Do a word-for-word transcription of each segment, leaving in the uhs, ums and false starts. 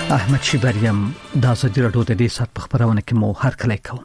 احمد شیبریم د ازادي راډیو د دې سات په خبرونه کې مو هر کله کوم.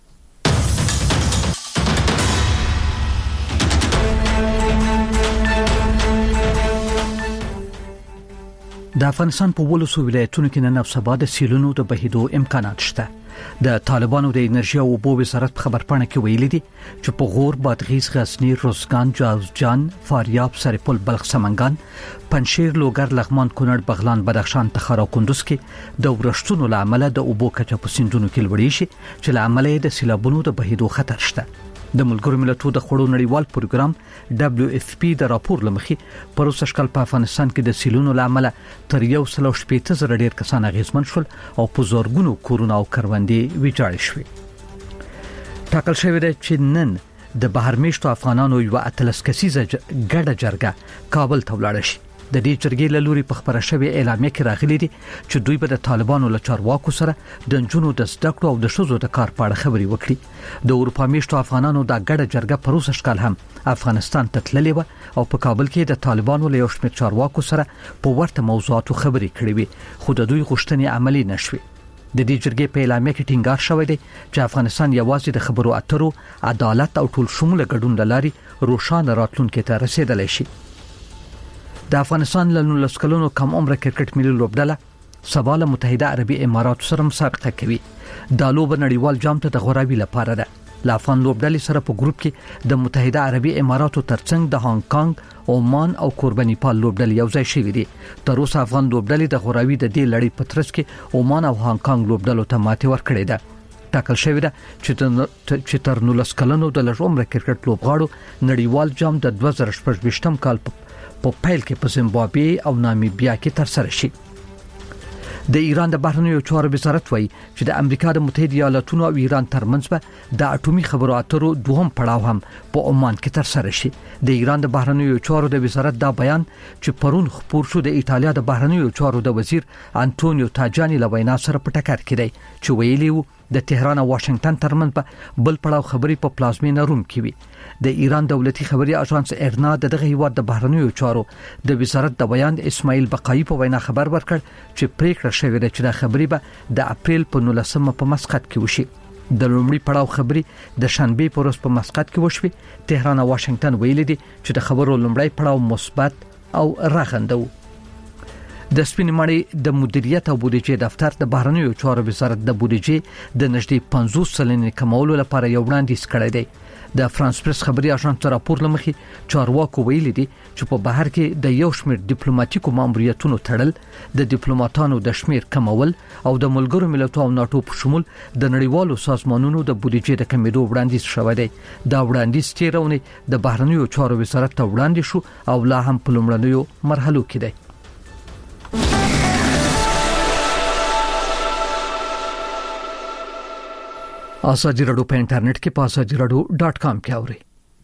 د افغانستان په ولسو ولایتونو کې نن سبا د سیلونو د بهیدو امکانات شته. د طالبانو د انرژي او اوبو وزارت خبر پاڼه کې ویلي دي چې په غور، بادغیس، غزنی، روزګان، جوزجان، فاریاب، سرپل، بلخ، سمنګان، پنشیر، لوګر، لغمان، کونړ، بغلان، بدخشان، تخار او کندوز کې د ورښتونو لامل د اوبو کچه په سیندونو کې لوړې شي چې لامل د سیلابونو د بهیدو خطر شته. د ملګرو ملتونو د خړو نړیوال پروګرام دبليو اف پی د راپور لمخې پروسه شکل په افغانستان کې د سیلونو لامل تر یو سل او شپږ زره ډیر کسان اغیزمن شول او په زورګونو کورونه او کروندې ویجاړ شوې. ټاکل شوی دی چې نن د بهرمیشتو افغانانو یو اتلس کسیزه ګډه جرګه کابل ته ولاړ شي. د دې جرګې له لوري په خبره شوی اعلامیه کې راغلي دي چې دوی به د طالبانو له چارواکو سره د جنونو د زده کړو او د شوزو د کار په اړه خبري وکړي. د اروپا میشتو افغانانو د ګډه جرګه پروسه شکل هم افغانستان ته تللې و او په کابل کې د طالبانو له یو شمېر چارواکو سره په ورته موضوعاتو خبري کړې وي، خو د دوی غوښتنې عملي نشوي. د دې جرګې په اعلامیه کې ټینګار شوی دی چې افغانستان یوازې د خبرو اترو، عدالت او ټول شموله ګډون لاري روښانه راتلونکي ته رسیدلی شي. د افغانستان له نولس کلونو کم عمر کرکټ ملي لوبډله سبا له متحده عربي اماراتو سره مسابقه کوي. د لوب نړیوال جام ته د غوراوي لپاره ده. له افغان لوبډلې سره په ګروپ کې د متحده عربي اماراتو ترڅنګ د هانګ کانګ، عمان او کوربنیپال لوبډلې یو ځای شوې دي. تر اوسه افغان لوبډلې د غوراوي د دې لړۍ په ترڅ کې عمان او هانګ کانګ لوبډلو ته ماتې ورکړې ده. ټاکل شوی ده چې تر نولس کلونو د لږ عمر کرکټ لوبغاړو نړیوال جام د دوه زره شپږ کال په پیل کې په زیمبابوې او نامیبیا کې تر سره شي. د ایران د بهرنیو چارو وزارت وایي چې د امریکا د متحده ایالاتونو او ایران ترمنځ به د اټومي خبرو اترو دوهم پړاو هم په عمان کې تر سره شي. د ایران د بهرنیو چارو د وزارت دا بیان چې پرون خبر شو د ایتالیا د بهرنیو چارو د وزیر انټونیو تاجانی له وینا سره په ټکر کې دی چې ویلي وو د تهران او واشنگټن ترمنځ په بل پړاو خبري په پلازمینه روم کې وي. د ایران دولتي خبري اژانس ارنا د دغه هیواد د بهرنیو چارو د وزارت د بیان اسماعیل بقایي په وینا خبر ورکړ چې پریکړه شوې ده چې د خبري به د اپریل په نولسمه په مسقط کې وشي. د لومړي پړاو خبري د شنبه په ورځ په مسقط کې وشوي. تهران او واشنگټن ویلي دي چې د خبرو لومړی پړاو مثبت او راغنده و. د سپین مړی د مدیریت او بودیجې دفتر د بهرنیو چارو وزارت د بودیجې د نږدې پنځوس سلنې کمولو لپاره یو وړاندیز کړی دی. د فرانس پریس خبري اژانس راپور لمخې چارواکو ویلي دي چې په بهر کې د یو شمېر ډیپلوماټیکو ماموریتونو تړل، د ډیپلوماټانو د شمېر کمول او د ملګرو ملتونو او ناتو په شمول د نړیوالو سازمانونو د بودیجې د کمیدو وړاندیز شوی دی. دا وړاندیز تیرونه د بهرنیو چارو وزارت ته وړاندې شو او لا هم په لومړنیو مرحلو کې دی. ازادي راډیو په انټرنیټ کې په ازادي راډیو ډاٹ کام کې اورئ.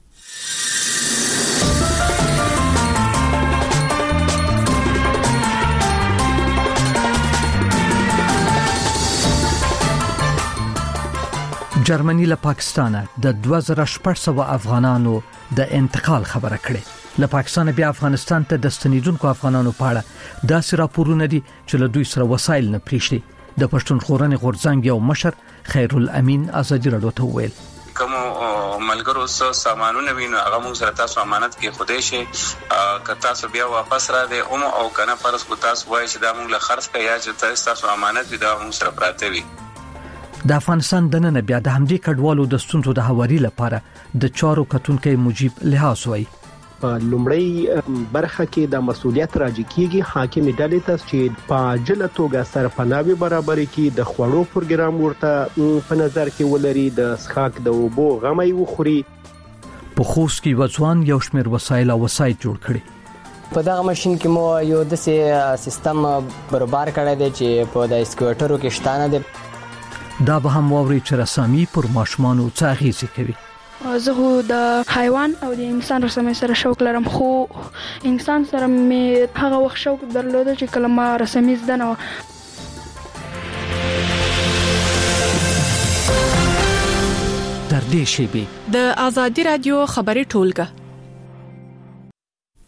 جرمني له پاکستانه د دوه زره شپږ سوه افغانانو د انتقال خبره کړې. له پاکستان بیا افغانستان ته د ستنیدونکو افغانانو په اړه داسې راپورونه دي چې له دوی سره وسایل نه پریږدي. د پښتونخوا غورځنګ یو مشر خیرالامین ازادي راډیو ته وویل کوم ملګرو سره سامانونه وینو هغه موږ سره تاسو امانت کې خوده شي که تاسو بیا واپس را دي او او کنه پرس کو تاسو وایي چې دا موږ له خرڅ کې یا چې تاسو امانت وي دا موږ سره پراته وي. د افغانستان د نن بیا د همدې کډوالو د ستونزو د حواري لپاره د چارو کتونکو مجيب لحاظ وایي. په لومړی برخه کې د مسولیت راځي کیږي حاکم ډلې ته چې په جله توګه سرپناوي برابرۍ کې د خوړو پروګرام ورته په نظر کې ولري، د سخاک د اوبو غمي وخوري. په خوست کې وځوان یو شمېر وسایل او وسایل جوړ کړي. په دغه ماشين کې مو یو د سیستم برابر کړی دی چې په د اسکوټرو کې شتانه دی. دا به هم ووري چې رسامي پر ماشومانو څه اغیزه کوي. زه خو د حیوان او د انسان رسمي سره شوق لرم، خو انسان سره مې هغه وخت شوق درلود چې کله ما رسمي زده نه و. تر دې شی به د ازادي رادیو خبري ټولګه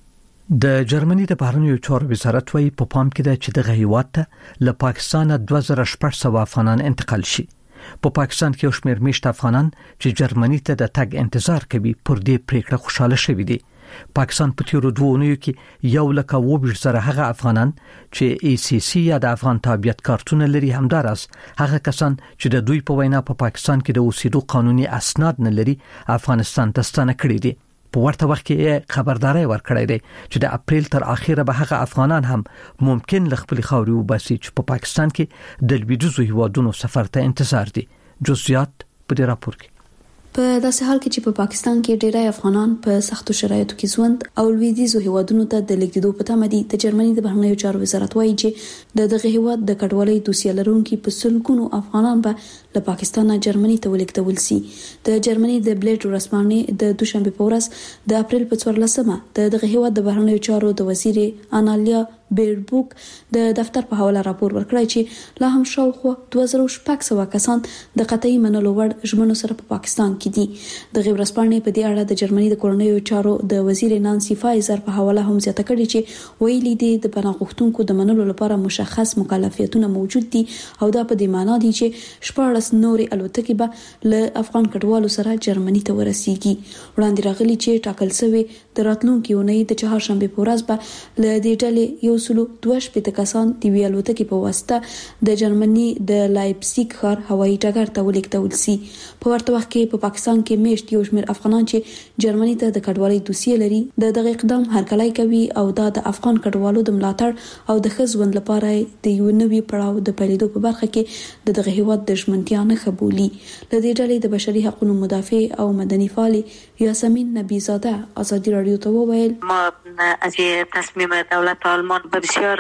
د جرمني د بهرنیو چارو وزارت وايي په پام کې ده چې د هیواد ته له پاکستان دوه زره شپږ سوه افغانان انتقال شي. په پاکستان کې یو شمېر میشت افغانان چې جرمني ته د تګ انتظار کوي پر دې پریکړه خوشاله شوي دي. پاکستان په تیرو دوه اونیو کې یو لکه اووه زره هغه افغانان چې ای سی سی یا د افغان تابعیت کارتونه لري همداراز هغه کسان چې د دوی په وینا په پاکستان کې د اوسېدو قانوني اسناد نه لري افغانستان ته ستانه کړي دي. په ورته وخت کې خبرداري ورکړی دی چې د اپریل تر اخره به هغه افغانان هم ممکن لخپل خاوري وباسي چې په پاکستان کې د لویدیځو هیوادونو سفر ته انتظار دي. جزئیات په دې راپور کې. په داسې حال کې چې په پا پاکستان کې ډیری افغانان په سختو شرایطو کې ژوند او لویدیځو هیوادونو ته د لیږدېدو په تمه دي، د جرمني د بهرنیو چارو وزارت وايي چې د دغه هیواد د کډوالۍ دوسیه لرونکي په سلګونو افغانان به له پاکستان نه جرمني ته ولیږدول شي. د جرمني د بلیټ ورځپاڼې د دوشنبه په ورځ د اپریل په څوارلسمه د دغه هیواد د بهرنیو چارو د وزیر انالیا بیربوک د دفتر په حواله راپور ورکړی چې لا هم شاوخوا دوه زره شپږ سوه کسان د قطعي منلو وړ ژمنو سره په پاکستان کې دي. د غیر ورځپاڼې په دې اړه د جرمني د کورنیو چارو د وزیر نانسی فایزر په حواله هم زیاته کړې چې ویلي دي د پناه غوښتونکو د منلو لپاره مشخص مکلفیتونه موجود دي او دا په دې معنی دي چې شپږ نورې الوتکې به له افغان کډوالو سره جرمني ته ورسیږي. وړاندې راغلي چې ټاکل شوی د راتلونکي اونۍ د چهارشنبه په ورځ به له دې ډلې یو سلو دوه شپېته کسان د وی الوتکې په واسطه د جرمني د لایپزیګ ښار هوایي ډګر ته ولیږدول شي. په ورته وخت کې په پاکستان کې میشت یو شمېر افغانان چې جرمني ته د کډوالۍ دوسیه لري د دغه اقدام هرکلی کوي او دا د افغان کډوالو د ملاتړ او د ښه ژوند لپاره د یو نوي پړاو د پیلېدو په برخه کې د دغه هیواد د ژمنتیا نښه بولي. له دې ډلې د بشري حقوقو مدافع او مدني فعال یاسمین نبیزاده آزادی رادیو ته وویل ما از تصمیم دولت آلمان بسیار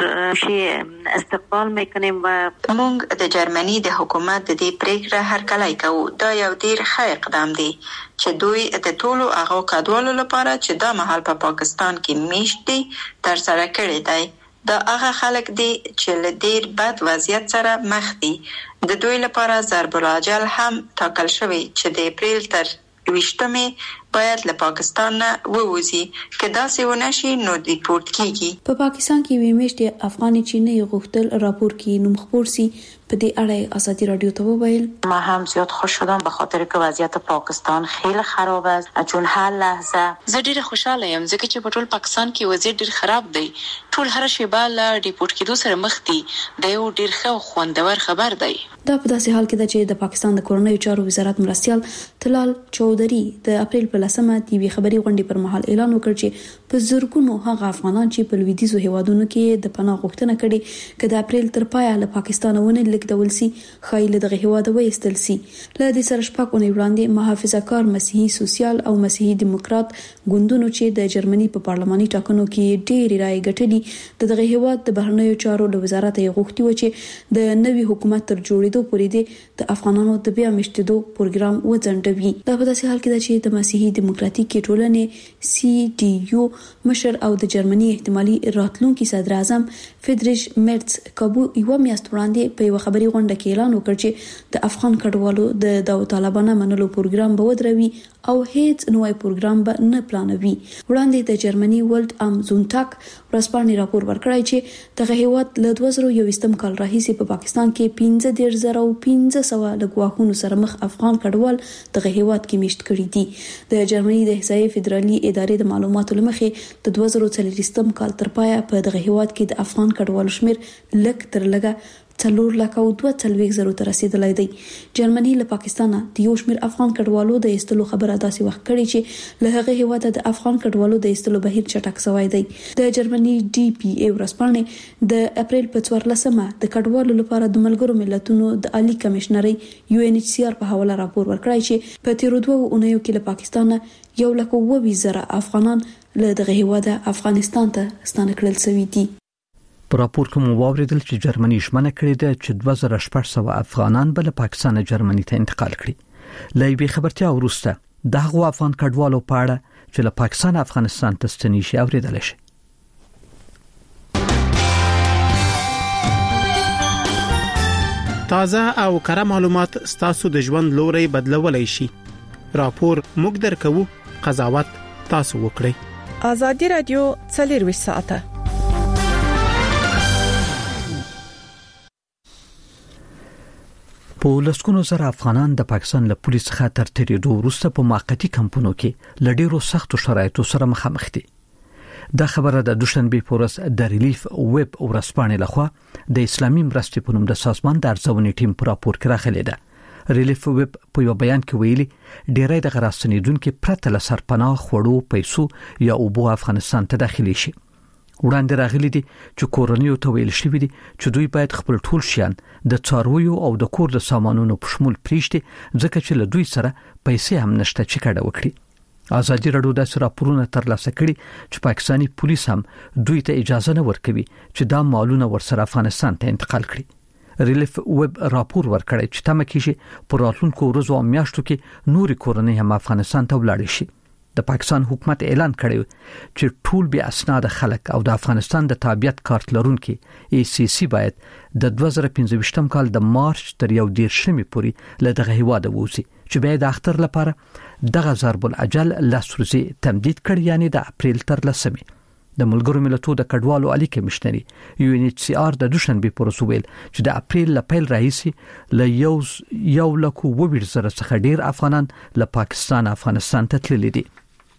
استقبال میکنیم و موږ د جرمني د حکومت د دې پریکړه هرکلی کوو. دا یو ډیر ښه اقدام دی چې دوی د ټولو هغو کډوالو لپاره چې دا مهال په پا پاکستان کې میشت دي تر سره کړی دی. دا هغه خلک دي چې له ډیر بد وضعیت سره مخ دي. د دوی لپاره ضرب العاجل هم ټاکل شوی چې د اپریل تر ویشتمې باید له پاکستان نه ووځي. که داسې ونه شي نو ډیپورټ کیږي. په پاکستان کې وی میشتې افغاني چینی غوښتل راپور کې نوم خپور سي. په دې اړه آزادی رادیو ته وویل ما هم زیاد خوش شدم به خاطر که وضعیت پاکستان خیلی خراب است، چون هر لحظه زه ډیره خوشاله یم ځکه چې په ټول پاکستان کې وضعیت ډیر خراب دی. ټول هر شیبه له ډیپورټ کېدو سره مخ دي. دا یو ډیر ښه خوندور خبر دی. دا په داسې حال کې ده چې د پاکستان د کورنیو چارو وزارت مرستیال طلال چودري د اپریل په لسمه د یوې خبري غونډې پر مهال اعلان وکړ چې په زرګونو هغه افغانان چې په لویدیځو هیوادونو کې د پناه غوښتنه کړې که د اپریل تر پایه له پاکستان ونه لیږدول سي خایي له دغه هیواده وایستل سي. له دې سره شپږ اونۍ وړاندې محافظه کار مسیحي سوسیال او مسیحي دیموکرات ګوندونو چې د جرمني په پارلماني ټاکنو کې ډېرې رایې ګټلې د دغه هیواد د بهرنیو چارو له وزارت یې غوښتي و چې د نوي حکومت تر جوړېدو پورې د افغانانو د بیا مشتېدو پروګرام وځنډوي. دا په داسې حال کې ده چې د مسیحي دیموکراتیکي ټولنې سی ډي یو مشر او د جرمني احتمالي راتلونکي صدر اعظم فریدریش مرز کابو یو میاشت وړاندې په یو خبري غونډه کې اعلان وکړ چې د افغان کډوالو د داوطلبانه منلو پروګرام به ودروي او هیڅ نوی پروګرام به نه پلانوي. وړاندې د جرمني ولډ ام زونټاک ورځپاڼې راپور ورکړی چې دغه هیواد له دوه زره یوویشتم کال راهیسې په پاکستان کې پنځه دېرش زره او پنځه سوه له ګواښونو سره مخ افغان کډوال دغه هیواد کې میشت کړي دي. د جرمني د احصایې فدرالي ادارې د معلوماتو له مخې د دوه زره څلوېښتم کال تر پایه په دغه هیواد کې د افغان کډوالو شمیر لږ تر لږه څلور لکه او دوه څلوېښت زرو ته رسیدلی دی. جرمني له پاکستانه د یو شمیر افغان کډوالو د ایستلو خبره داسې وخت کړې چې له هغه هیواده د افغان کډوالو د ایستلو بهیر چټک شوی دی. د جرمني ډي پی ای ورځپاڼې د اپریل په څوارلسمه د کډوالو لپاره د ملګرو ملتونو د عالی کمشنري یو ان ایچ سی آر په حواله راپور ورکړی چې په تیرو دوه اونیو کې له پاکستانه یو لک اووه ویشت زره افغانان له دغه هیواده افغانستان ته ستانه کړل شوي دي. په راپور کې مو واوریدل چې جرمني ژمنه کړې ده چې دوه زره شپږ سوه افغانان به له پاکستان جرمني ته انتقال کړي. له یوې خبرتیا وروسته د هغو افغان کډوالو په اړه چې له پاکستان افغانستان ته ستنې شي اوریدل شي. تازه او کره معلومات ستاسو د ژوند لوري بدلولای شي. راپور موږ درکو، قضاوت تاسو وکړئ. ازادي رادیو څلور ساعته. په لسکونو زره افغانان د پاکستان له پولیس څخه تر تیریدو وروسته په موقتی کمپونو کې لډیرو سختو شرایطو سره مخامخ دي. دا خبره د دوشنبه پورس د ریلیف ویب ورسپانې لخوا د اسلامي مرستې په نوم د سازمان د ارزونې ټیم پر راپور کې راغلي ده. ریلیف ویب په یو بیان کې ویلي ډیری د غراستنیدونکو پرته له سرپناه خوړو پیسو یا اوبو افغانستان ته داخلي شي. وړاندې راغلي دي چې کورنیو ته ویل شوی دي چې دوی باید خپل ټول شیان د څارویو او د کور د سامانونو په شمول پریشتي ځکه چې له دوی سره پیسې هم نشته چې کډه وکړي. ازادي راډیو د راپورونو ترلاسه کړي چې پاکستاني پولیس هم دوی ته اجازه نه ورکوي چې دا مالونه ورسره افغانستان ته انتقال کړي. ریلیف ویب راپور ورکړی چې تمه کیږي په راتلونکو ورځو او میاشتو کې نوري کورنۍ هم افغانستان ته ولاړ شي. د پاکستان حکومت اعلان کړی چې ټول بیا اسناد خلک او د افغانستان د تابعیت کارت لرونکو ای سی سی باید د دوه زره پنځه ویشتم کال د مارچ تر یو دیرشمې پورې له دغه هیواد ووځي چې بیا د اختر لپاره دغه ضرب الاجل لس ورځې تمدید کړ، یعنی د اپریل تر لسمې. د ملګرو ملتونو د کډوالو عالی کمشنري یو ان ایچ سی آر د دوشنبه پر وسویل چې د اپریل ل پیل راهیسي ل یو یو لکو وویر زره څخه ډیر افغانان له پاکستان افغانستان ته تللي دي.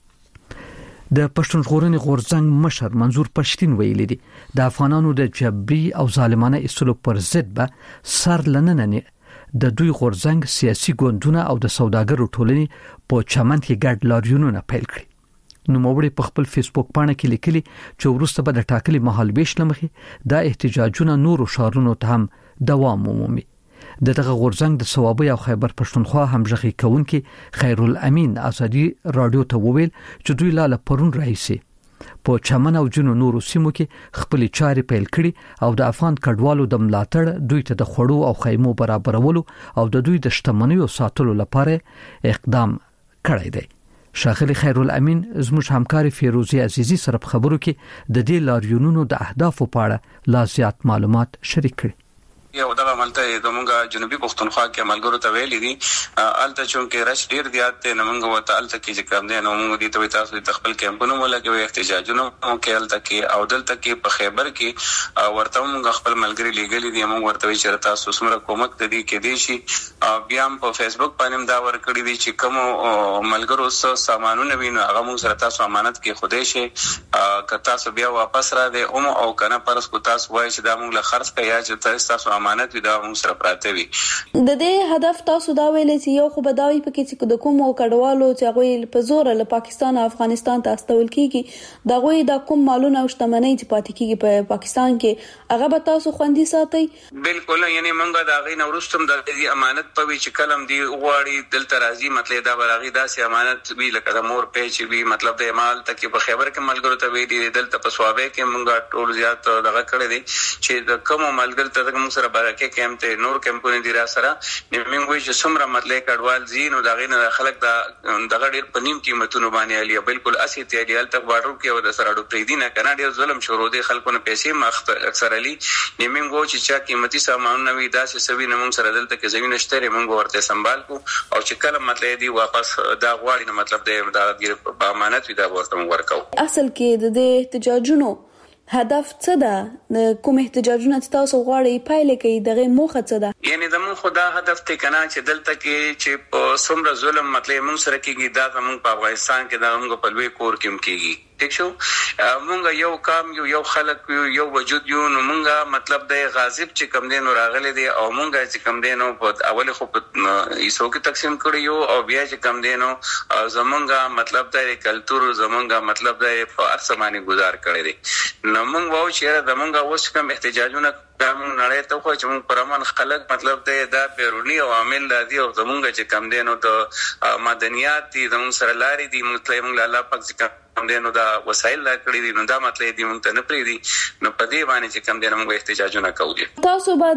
د پښتون ژغورنې غورځنګ مشر منظور پښتين ویلي دي د افغانانو د جبري او ظالمانه استلو پر ضد به سر لنننه د دوی غورځنګ سیاسي ګوندونه او د سوداګرو ټولنې په چمن کې ګډ لاریونونه پیل کړي. نو موړي په خپل فیسبوک پاڼه کې لیکلي چې ورسته به د ټاکلي مهال بیش لمخې دا احتجاجونه نورو شهرونو ته هم دوام ومومي. د دغه غورځنګ د ثوابي او خیبر پښتونخوا همغږي کوونکي خیرالامین ازادي رادیو ته وویل چې دوی لاله پرون راځي په چمن او جنو نورو سیمو کې خپل چاري پیل کړي او د افغان کډوالو د ملاتړ دوی ته د خړو او خیمو برابرولو او د دوی د شتمنیو ساتلو لپاره اقدام کړی دی. شاغلی خیرالامین زموږ همکار فیروزی عزیزی سره په خبرو کې د دې لاریونونو د اهداف په اړه لا زیات معلومات شریک کړي. یو دغه ملته زمونږ جنوبي پښتونخوا کې عملګرو ته ویلي دي الته چونکه رش ډیر زیات ته نمنګ وته الته کې چې کوم دي نو موږ دي ته تاسو د خپل کیمپونو ولګوي احتجاجونه کې الته کې او دلته کې په خیبر کې ورته موږ خپل ملګری لګلې دي موږ ورته چې تاسو سمره کومک د دې کې دي شي بیا هم په فیسبوک باندې دا ورکړی دي چې کوم ملګرو سره سامانونه ویني هغه موږ سره تاسو امانت کې خوده شي که تاسو بیا واپس را دي او او کنه پرس کو تاسو وایي چې دا موږ له خرڅ کیا چې تاسو امانت وي دا موږ سره پراته وي. د دې هدف تاسو دا ویلې چې یو خو بداوي پکې چې د کوم کډوالو چې هغه په زور له پاکستان او افغانستان ته استول کیږي دا غوي د کوم مالونه او شتمنۍ چې پاتې کیږي په پاکستان کې هغه به تاسو خوندي ساتي. بالکل، یعنی موږ دا غي نورستم د دې امانت په وی چې کلم دی غواړي دلته راځي مطلب دا برغي داسې امانت وی لکه د مور پیچ وی مطلب د مال تکي په خبر کې ملګرو ته وی دي دلته په سوابه کې موږ ټول زیات دغه کړی دي چې د کوم ملګر ته موږ سره برکه کېم ته نور کمپونی دی را سره نیمه وی چې څومره مطلب کډوال زین او دغه نه خلک دا دغه ډیر پنیم قیمتونو باندې علي بالکل اسی تیاریال تک بارو کې او د سره ډو پریدي نه کنه ډیر ظلم شروع دي خلکو نه پیسې مخ اکثر علي نیمه وو چې چا قیمتي سامان نوي داسې سوي نه موږ سره دلته کې زمين شته موږ ورته سنبال کو او چې کله مطلب دی واپس دا غواړي نه مطلب دی دا د امانت وی دا ورته ورکاو. اصل کې د احتجاجونو هدف څه ده؟ کوم احتجاجونه تاسو غواړئ پایله کې دغه موخه څه ده؟ یعنی د مون خدا هدف ته کنا چې دلته کې چې په څومره ظلم مطلب مون سره کېږي دا زمون په افغانستان کې دا موږ په لوی کور کې کېږي. ټیک شو، مونږ یو کام یو یو خلک یو یو وجود یو نو مونږه مطلب د غاضب چې کم دین راغلي دي او مونږه چې کم دینو په اول خو په ایسو کې تقسیم کړیو او بیا چې کم دینو زمونږه مطلب د کلچر زمونږه مطلب د فارسمانی گزار کړی دي. نو مونږ وو چې زمونږه اوس کوم احتجاجونه دا مونږ نړۍ ته خو چې مونږ پرمن خلک مطلب دا بیرونی او عامل دي او زمونږه چې کم دینو د مدنیات دي زمونږ سره لاري دي مطلب مونږ الله پاک څخه دینو دا وسایل لا کړی دي نو دا مطلب دی مونږ ته نه پری دي نو په دې باندې چې کم دي موږ احتجاجونه کوو. تاسو به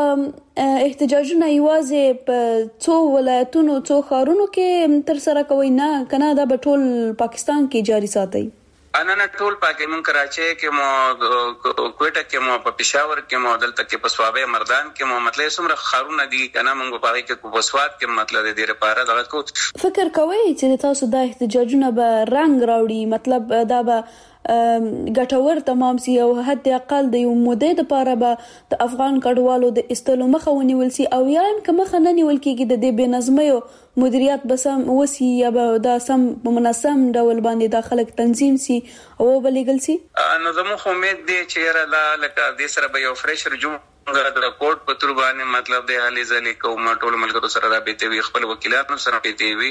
دا احتجاجونه یوازې په څو ولایتونو څو ښارونو کې تر سره کوئ نه کنه دا په ټول پاکستان کې جاري ساتي؟ انا نه ټول پاکه مون کراچي کې مو کوټه کې مو په پېښور کې مو دلته کې په سوابه مردان کې مو مطلب څومره خارونه دي کنه مونږ په هغه کې په وسوات کې مطلب دې لپاره دغه کو فکر کوي چې تاسو د احتجاجونه به رنگ راوړي مطلب دا به ګټور تمام سي او حد اقل د یو مودې لپاره به د افغان کډوالو د استلو مخه ونیول سي او یا هم کوم خنه نیول کېږي د دې بنظمي مدیریت بسم وسی یا به د سم منظم ډول باندې داخله تنظیم سي او بلګل سي نو زموږ امید دی چې را لکه د سره به یو فرش رجوع د کوټ په تر باندې مطلب د حالي ځلې کوم ټول ملګرو سره رابطه وي خپل وکیلانو سره رابطه وي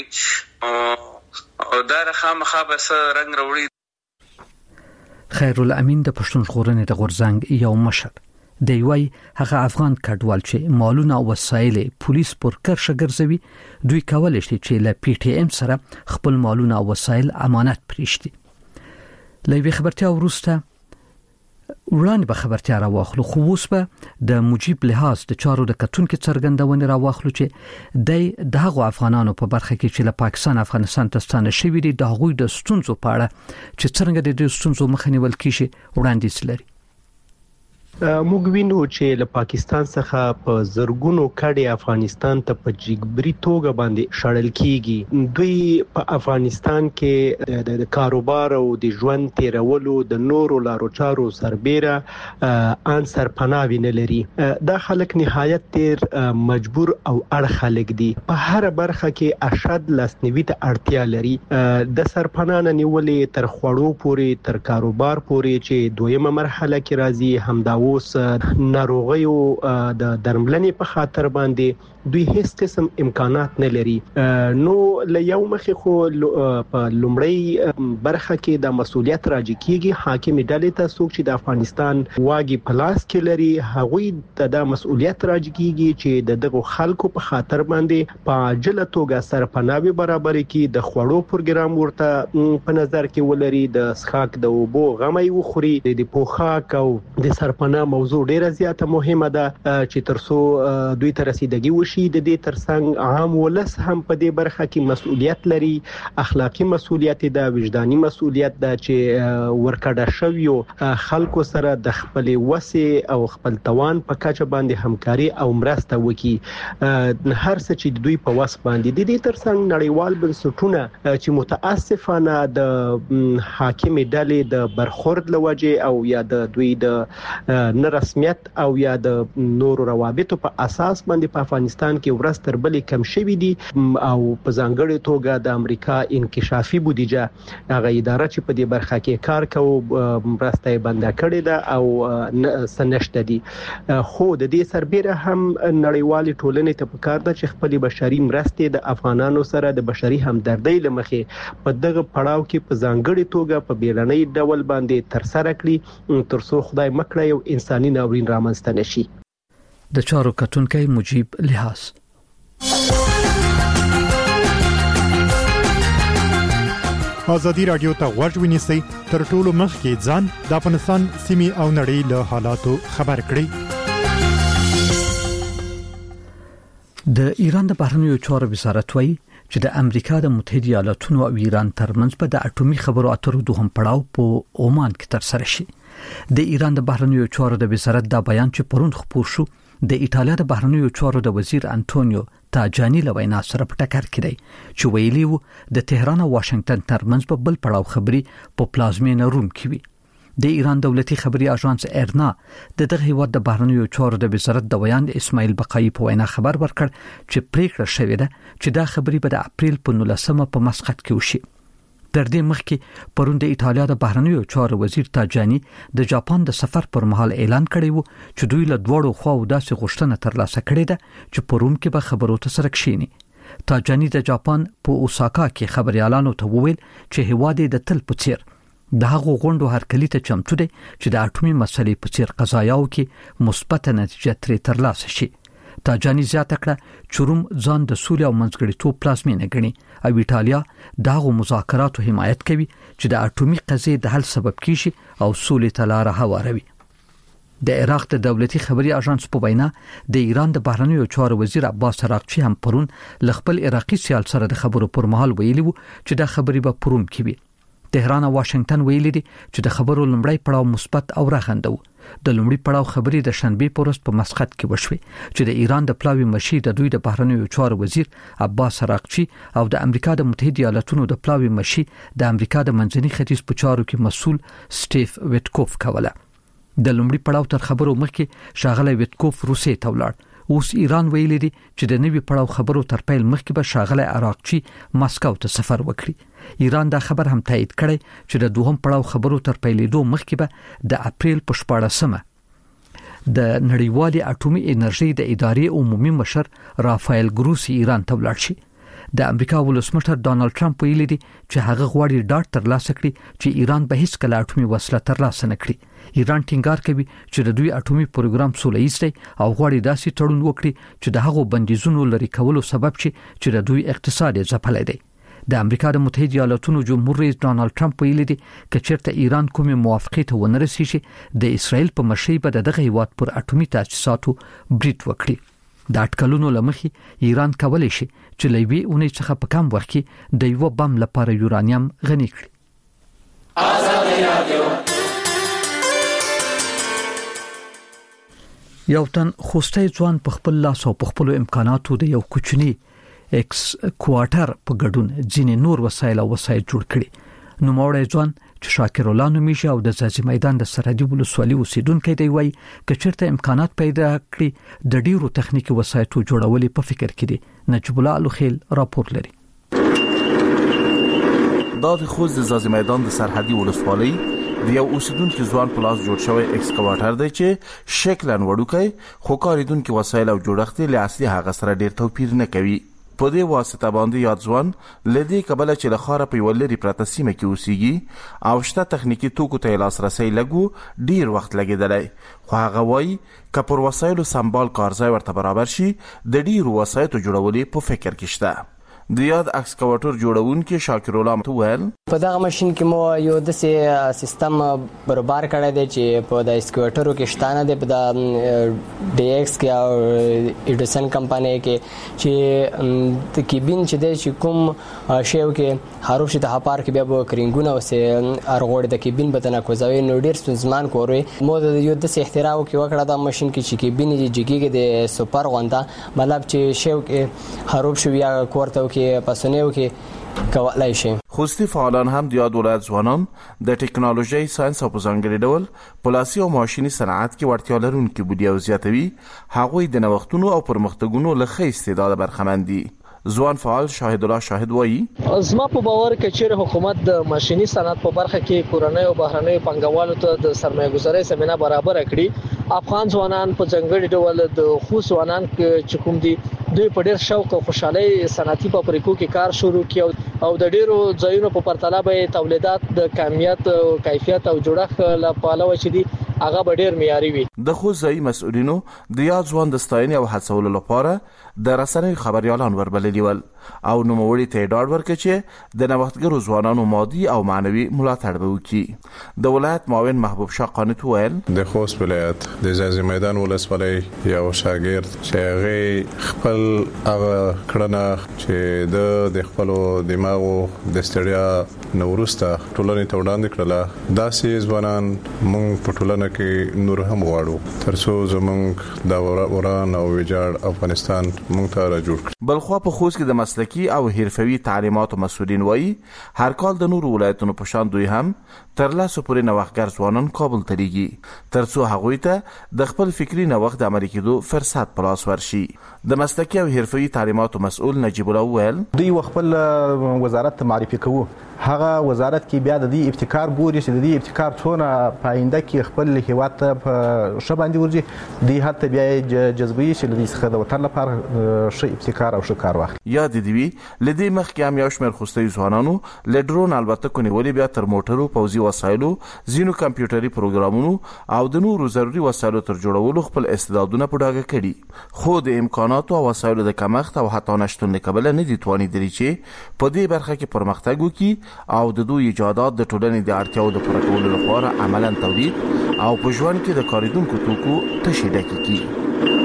او دا خامخا بس رنگ وروړي. خیر الامین د پښتون ژغورنې د غورځنګ یو مشر دی وای هغه افغان کډوال چې مالونه او وسایل پولیس پر کرشه ګرځوي دوی کولای شي چې له پی ټی ایم سره خپل مالونه او وسایل امانت پریږدي. لوي خبرتیا ورسته وړاندې به خبرتیا راواخلو خو اوس به د مجيب لحاظ د چارو د کتونکو څرګندونه راواخلو چې د دغه افغانانو په برخه کې چې له پاکستان افغانستان ته ستانه شوی دي د هغوی د ستونزو په اړه چې څنګه د دې ستونزو مخنیول کیږي وړاندې سلري. موږ وینو چې له پاکستان څخه په زرګونو کډي افغانستان ته په جګبري توګه باندې شړل کیږي. دوی په افغانستان کې د کاروبار او د ژوند تیرولو د نورو لارو چارو سربېره ان سرپناه نه لري. دا خلک نهایت تیر مجبور او اړ خلک دي. په هر برخه کې ارشد لاسنیوي ته اړتیا لري. د سرپناه نیولې تر خوړو پورې تر کاروبار پورې چې دویمه مرحله کې راځي همدا اوس ناروغیو د درملنې په خاطر باندې دوی هیڅ قسم امکانات نه لري. نو له یو مخې خو په لومړی برخه کې د مسولیت راځي کیږي حاکم ډلې ته څوک چې د افغانستان واګي پلاس کې لري هغوی د مسولیت راځي کیږي چې د دغه خلکو په خاطر باندې په عاجله توګه سرپناه برابر کړي د خوړو پروګرام ورته په نظر کې ولري د سخاک د اوبو غمي وخوري د پوخاک او د سرپناه موضوع ډیره زیاته مهمه ده چې ترڅو دوی ته رسیدګي وشي. د دې ترڅنګ عام ولس هم په دې برخه کې مسؤلیت لري اخلاقی مسؤلیت ده وجداني مسؤلیت ده چې ورکړه شویو خلکو سره د خپل وسه او خپل توان په کچه باندې همکاري او مرسته وکړي. هر څه چې دوی په وس باندې د دې ترڅنګ نړیوال بنسټونه چې متاسفانه د حاکم ډلې د برخورد لوجه او یا د دوی د نه رسمیت او یا د نورو روابطو په اساس باندې په افغانستان کې ورځ تر بلې کم شوی دي او په ځانګړي توګه د امریکا انکشافي بودیجه هغه اداره چې په دې برخه کې کار کوي مرسته بنده کړې ده او سنشت دي. خو د دې سربېره هم نړیوال ټولنې ته پکار ده چې خپل بشري مرستې د افغانانو سره د بشري همدردۍ لمخې په دغه پړاو کې په ځانګړي توګه په بیړنۍ ډول باندې تر سره کړي ترڅو خدای مکړه یو انساني ناورین رامنځته نشي. د چارو کتونکو مجيب لحاظ. ازادي رادیو ته غوږ ونیسئ تر ټولو مخکې ځان د افغانستان سیمې او نړۍ له حالاتو خبر کړئ. د ایران د بهرنیو چارو وزارت وایي چې د امریکا د متحده ایالاتونو او ایران ترمنځ په د اټومي خبرو اترو دوهم پړاو په عمان کې تر سره شي. د ایران د بهرنیو چارو د وزارت دا بیان چې پرون خپور شو د ایتالیا د بهرنیو چارو د وزیر انټونیو تاجانی له وینا سره په ټکر کې دی چې ویلي وو د تهران او واشنگټن ترمنځ په بل پړاو خبري په پلازمینه روم کې وي. د ایران دولتي خبري اژانس ایرنا د دغه هیواد د بهرنیو چارو د وزارت د بیان اسماعیل بقایي په وینا خبر ورکړ چې پریکړه شوې ده چې دا خبري به د اپریل په نولسمه په مسقط کې وشي. تر دې مخکې پرون د ایتالیا د بهرنیو چارو وزیر تاجانی د جاپان د سفر پر مهال اعلان کړی وو چې دوی له دوړو خواو داسې غوښتنه ترلاسه کړې ده چې په روم کې به خبرو ته سره کښینی. تاجانی د جاپان په اوساکا کې خبريالانو ته وویل چې هیواد د تل په څیر د هغو غونډو هرکلی ته چمتو دی چې د اټومي مسلې په څیر قضایاو کې مثبت نتیجه ترې ترلاسه شي. تاجانی زیاته کړه چې روم ځان د سولې او منځګړیتوب پلازمینه ګڼي او ایتالیا دغه مذاکراتو حمایت کوي چې د اټومي قضیې د حل سبب کیږي او سولې ته لار هواروي. د عراق د دولتي خبري اژانس په وینا د ایران د بهرنیو چارو وزیر عباس عراقچی هم پرون ل خپل عراقي سیال سره د خبرو پر مهال ویلي وو چې دا خبري به پروم کوي. تهران او واشنگټن ویلي دي چې د خبرو لومړی پړاو مثبت او راغندو. د لومړي پړاو خبرې د شنبه پورست په مسقط کې وشوي چې د ایران د پلاوی مشي د دوی د بهرنیو چارو وزیر عباس عراقچی او د امریکا د متحده ایالاتونو د پلاوی مشي د امریکا د منځني ختیځ په چارو کې مسؤل سټیف ویټکوف کوله. د لومړي پړاو تر خبرو مخکې شاغله ویټکوف روسیې ته ولاړ. اوس ایران ویلي دي چې د نوي پړاو خبرو تر پیل مخکې به شاغله عراقچی مسکو ته سفر وکړي. ایران دا خبر هم تایید کړی چې د دوهم پړاو خبرو تر پیلېدو مخکې به د اپریل په شپاړسمه د نړیوالې اټومي انرژي د ادارې عمومي مشر رافایل ګروسی ایران ته ولاړ شي. د امریکا ولسمشر ډانلډ ټرمپ ویلي دي چې هغه غواړي ډاډ ترلاسه کړي چې ایران به هیڅ کله اټومي وسله ترلاسه نه کړي. ایران ټینګار کوي چې د دوی اټومي پروګرام سوله‌ایز دی او غواړي داسې تړون وکړي چې د هغو بندیزونو لري کولو سبب شي چې د دوی اقتصاد ځپلای دی. د امریکا د متحده ایالاتونو جمهور رئیس ډانلډ ټرمپ ویلي دي چې چیرته ایران کومه موافقه ته ونه رسیږي د اسرائیل په مشرۍ به دغه هیواد پر اټومي تاسیساتو بریټ وکړي. د اټکلونو لمخې ایران کولای شي چې لوی اونۍ څخه په کم وخت کې د یو بم لپاره یورانیم غني کړي. آزادي رادیو یو تن خوستی ځوان په خپل لاس او په خپل امکاناتو د یو کوچنی ایکس کوارټر په ګډون ځینې نور وسایل او وسایل جوړ کړي. نو موړی ځوان چې شاکر الله نومیږي او د ځاځي میدان د سرحدي ولسوالۍ اوسیدونکی دی وایي چې چیرته امکانات پیدا کړي د ډیرو تخنیکی وسایلو جوړولو په فکر کې دي. نجیب الله الخیل راپور لري. دا د خوست د ځاځي میدان د سرحدي ولسوالۍ د یو اوسیدونکو ځوان په لاس جوړ شوی ایکسکاواتر دی چې شکلاً وړوکی خو کاریدونکو وسایل او جوړښت له اصلي هغه سره ډیر توپیر نه کوي. په دې واسطه باندې یاد ځوان لدی کبله چې لخاره په ولري پراته سیمه کې اوسېږي او شته تخنیکی توکو ته لاسرسي لګو ډیر وخت لګیدلی خو هغه وایي چې پر وسایلو سمبال کارځای ورته برابر شي د ډیرو وسایلو جوړولو په فکر کې شته. د یاد ایکسکاواتر جوړونکي شاکر الله متوهل په دغه ماشين کې مو یو د سیستم برابر کړی دی چې په د ایکسکاواترو کې شتانه دی په د ډي ایکس کې او ایډسن کمپنی کې چې د کیبین چې دی چې کوم شیو کې حروف چې د هپار کې بیا به کرینګونه وسه ارغوړ د کیبین بدنه کوزوي نو ډیر سنځمان کوي مو د یو د اختراع کې وکړه د ماشين کې چې کیبین جګیږي د سپر غونډه مطلب چې شیو کې حروف شو یا کوړته کې پسونیو کې کولای شي. خوستی فعالان هم د یاد ولایت ځوانان د ټکنالوژي ساينس او ځانګړي ډول پلاسي او ماشيني صنعت کې ورتیا لرونکي بودی او زیاتوي هغوی د نوښتونو او پرمختګونو له ښه استعداد برخمن دي. ځوان فعال شاهد الله شاهد وایي زما په باور کې چې حکومت د ماشيني صنعت په برخه کې کورنۍ او بهرنۍ پنګوالو ته د سرمایه‌ګذارۍ زمينه برابر کړي. افغان ځوانان په ځانګړي ډول د خوست ځوانان چې کوم دي دوی په ډېر شوق او خوشحالي صنعتي فابریکو کې کار شروع کړي او د ډېرو ځایونو په پرتله به تولیدات د کمیت او کیفیت او جوړښت لپاره چې دي هغه به ډېر معیاري وي. د خوځي مسؤلینو د یاد ځوان د ستاینې او هڅولو لپاره د رسنۍ خبريالان وربللي ول او نوموړي ته ډاډ ورکړي چې د نوښتګرو ځوانانو مادي او معنوي ملاتړ به وکړي. د ولایت معاون محبوب شاه قانت ویل د خوست ولایت د ځاځي میدان ولسوالۍ یو شاګرد چې هغه خپل هغه کړنه چې د د خپل دماغو د ستړیا نورسته ټولنې ته وړاندې کړله داسې ځوانان موږ په ټولنه کې نور هم غواړو ترڅو زموږ د وران او ویجاړ افغانستان موږ ته راجوړ کړي. بلخوا په خوست کې د مسلکی او حرفوي تعلیماتو مسؤلین وایي هر کال د نورو ولایتونو په شان دوی هم تر لاسو پورې نوښتګر ځوانان کابل ته لیږي ترڅو هغوی ته د خپل فکری نوښت د عملي کېدو فرصت په لاس ورشي. د مسلکی او حرفوي تعلیماتو مسؤل نجیب الله ویل دوی خپل وزارت معرفي کوو هغه وزارت کې بیا د دې ابتکار ګوري چې د دې ابتکار څونه پاینده کې خپل هیواد ته ښه باندې ورځي دی هته بیا جذبوي چې لدې څخه د وطن لپاره ښه ابتکار او ښه کار واخلي. یا د دې لدې مخکې هم یو شمېر خوستي ځوانانو له ډرون البته کو نیولې بیا تر موټرو پوزي وسایلو زینو کمپیوټري پروګرامونو او د نورو ضروري وسایلو تر جوړولو خپل استعدادونه په ډاګه کړي خو د امکاناتو او وسایلو د کمښت او حتی نشټون کبله نه دي توانیدلي چې په دې برخه کې پرمختګ وکړي او د دوی ایجادات د ټولنې د اړتیاو د پوره کولو لپاره عملاً تولید او په ژوند کې د کاریدونکو توکو تشریح کیږي.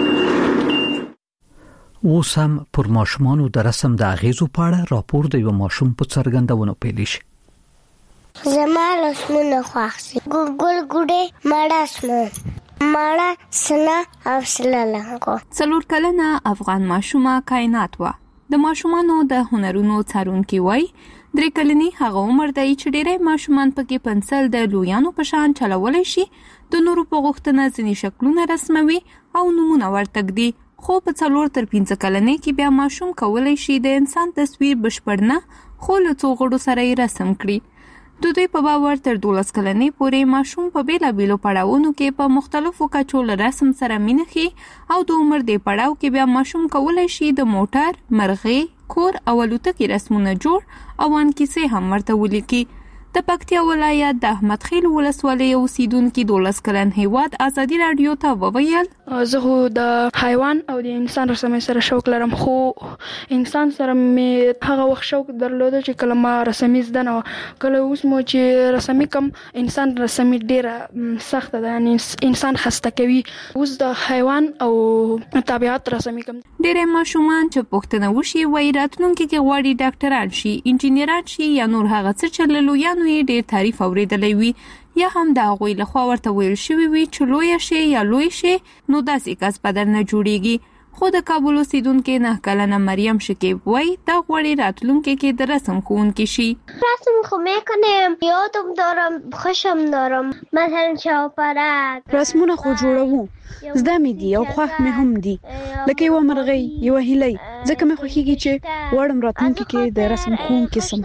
اوس هم پر ماشومانو د رسم د اغیزو په اړه راپور د یو ماشوم په څرګندونو پیل شي. زما لسمونه خوښ دي. ګل ګوډې مړه اسمان مړه سنا او سلالنګو. څلور کلنه افغان ماشومه کائنات وا د ماشومانو د هنرونو څارونکي وای درې کلنی هغه عمر دی چې ډېری ماشومان پکې پنسل د لویانو په شان چلولای شي، د نورو په غوښتنه ځینې شکلونه رسموي او نمونه ورتګ دي. خو په څلور تر پنځه کلنۍ کې بیا ماشوم کولای شي د انسان تصویر بشپړ نه خو له څو غړو سره یې رسم کړي. د دوی په باور تر دولس کلنۍ پورې ماشوم په بیلابیلو پړاوونو کې په مختلفو کچو له رسم سره مینه خي او د عمر د پړاو کې بیا ماشوم کولای شي د موټر، مرغۍ، کور او الوتکې رسمونه جوړ او ان کیسې هم ورته ولیکي. د پکتیا ولایت د احمد خیل ولسوالۍ اوسیدونکو دولس کلن هیواد ازادي رادیو ته وویل زه خو د حیوان او د انسان رسمي سره شوق لرم، خو انسان سره مې هغه وخت شوق درلود چې کله ما رسمي زده نه کله اوس مو چې رسمي کم انسان رسمي ډیره سخت ده، یعنی انسان خسته کوي. اوس د حیوان او طبيعت رسمي کم. ډیره ماشومان چې پوښتنه وشي وایي راتلونکي کې غواړي ډاکټران شي، انجینران شي یا نور هغه څه چې له لویانو یې ډیر تعریف اوریدلی وي یا هم د هغوی لخوا ورته ویل شوي وي چې لویه شي یا لوی شي نو داسې کس به درنه جوړیږي. خو د کابل اوسیدونکې نه کلنه مریم شکیب وایي دا غواړي راتلونکي کې د رسم ښوونکې شي. رسم خو میکنم، یادم دارم، خوشم دارم، مثلا شاپرک رسمونه خو جوړوو، زده مې دي او خوښ مې هم دي، لکه یوه مرغۍ، یوه هیلۍ. ځکه مې خوښیږي چې غواړم راتلونکي کې د رسم ښوونکې سم.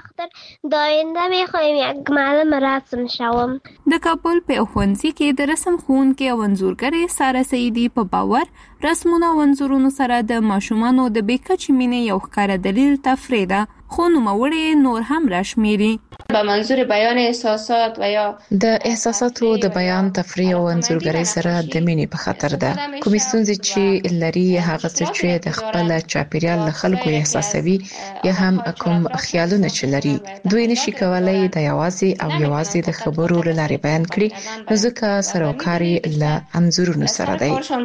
د آینده میخوایم یک معلم رسم شوم. د کابل په ښوونځي کې د رسم ښوونکې او انځورګرې ساره سعیدي په باور رسمونه او انځورونو سره د ماشومانو د بېکچې مینې یو ښکاره دلیل تفریح ده، خو نوموړی نور هم راشمیري. به منظور بیان احساسات و یا د احساساتو د بیان تفریح او انځورګرۍ سره د مینې په خاطر ده. کومې ستونزې چې لري هغه څه چې د خپل چاپیریال له خلکو احساسوي یا هم کوم خیالونه چې لري دوی نشي کولای د یوازې او یوازې د خبرو له لارې بیان کړي، نو ځکه سروکاري له انځورونو سره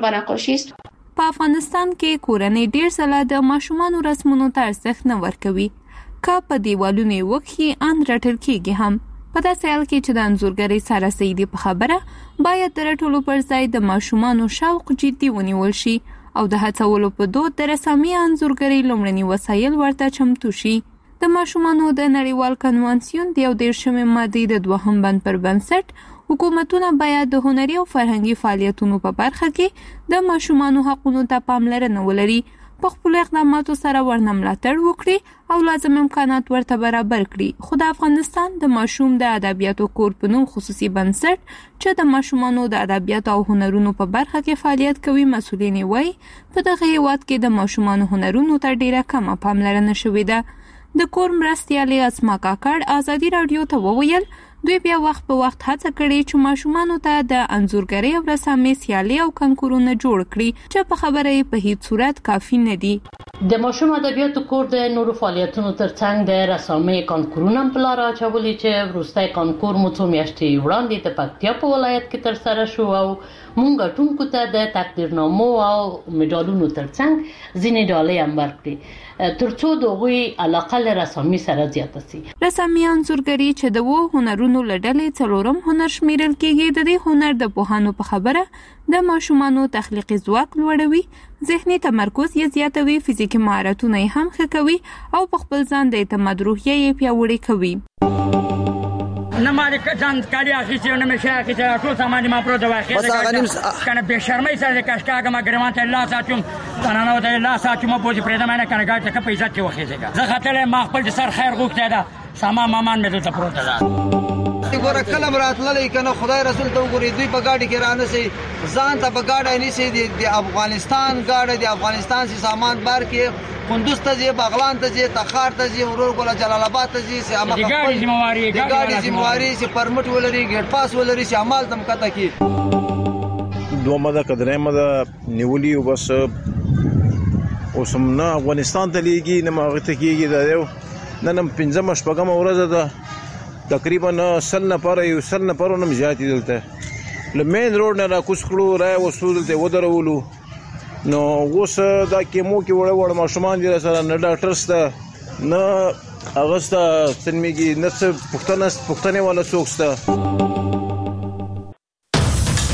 دی. په افغانستان کې کورنۍ ډیر ځله د ماشومانو رسمونو ته ارزښت نه ورکوي، که په دیوالونو وکړي ان رټل کېږي هم. په داسې حال کې چې د انځورګرۍ ساره سعیدي په خبره باید د رټلو پر ځای د ماشومانو شوق جدي ونیول شي او د هڅولو په دود د رسامي انځورګرۍ لومړني وسایل ورته چمتو شي. د ماشومانو د نړیوال کنوانسیون د یو دېرشمې مادې د دوهم بند پر بنسټ حکومتونه باید د هنري او فرهنګي فعالیتونو په برخه کې د ماشومانو حقونو ته پاملرنه ولري، په خپل اقداماتو سره ورنه ملاتړ وکړي او لازم امکانات ورته برابر کړي. خو د افغانستان د ماشوم د ادبیاتو کور په نوم خصوصي بنسټ چې د ماشومانو د ادبیاتو او هنرونو په برخه کې فعالیت کوي مسؤلین وایي په دغه هیواد کې د ماشومانو هنرونو ته ډیره کمه پاملرنه شوې ده. د کور مرستیالې اسما کاکړ ازادي رادیو ته وویل دوی بیا وخت په وخت هڅه کړې چې ماشومانو ته د انځورګرۍ او رسامۍ سیالۍ او کنکورونه جوړ کړي چې په خبره یې په هیڅ صورت کافي نه دي. د ماشوم ادبیاتو کور د نورو فعالیتونو ترڅنګ د رسامۍ کنکورونه هم په لاره اچولي چې وروستی کنکور مو څو میاشتې وړاندې د پکتیا په ولایت کې ترسره شو او موږ ګټونکو ته د تقدیرنامو او مډالونو ترڅنګ ځینې ډالۍ هم ورکړې ترڅو د هغوی علاقه له رسامۍ سره زیاته شي. رسامي انځورګري چې د وو هنرونو له ډلې څلورم هنر شمیرل کېږي، د دې هنر د پوهانو په خبره د ماشومانو تخلیقي ځواک لوړوي، ذهني تمرکز یې زیاتوي، فزیکي مهارتونه یې هم ښه کوي او په خپل ځان د اعتماد روحیه یې پیاوړې کوي. نه ما ځان کالي اخیستي نه مې شي اخیستي ټول سامان ما پروت واخیست کنه به شرمای سره کاشکاګه ما ګرمان ته الله ساتم تنانو ته الله ساتم په دې پرېدا مې کنه ګاټه کې پیسې ته واخیستګه زه خاطر ما خپل سر خیر غوښته ده سامان مامان مې ته پروت ده. ګوره کلم راتللې کنه خدای رسول ته وګوري دوی په گاډي کې رانه سي ځان ته په گاډي نه سي د افغانستان گاډي د افغانستان سي سامان بار کې کندوز ته ځي، بغلان ته ځي، تخار ته ځي، ورور ګوله جلال آباد ته ځي، سي امه د ګاډي ذمہواری د ګاډي ذمہواری سي پرمټ ولري، ګیټ پاس ولري، سي عمل تم کته کی دوه مده قدرې مده نیولي او بس اوسم نه افغانستان ته لیږي نه ماغه ته کیږي دا یو نن پنځم شپږم ورځ ده تقریبا سل نفر یو سل نفر نم زیات دلته لمین روډ نه را کوس کړو را وسول ته ودرولو نو اوس دا کیمو کې وړ وړ ماشومان دي سره نه ډاکټر سره نه اغستا سنمیږي نفس پښتنه پښتنه ولا سوکستا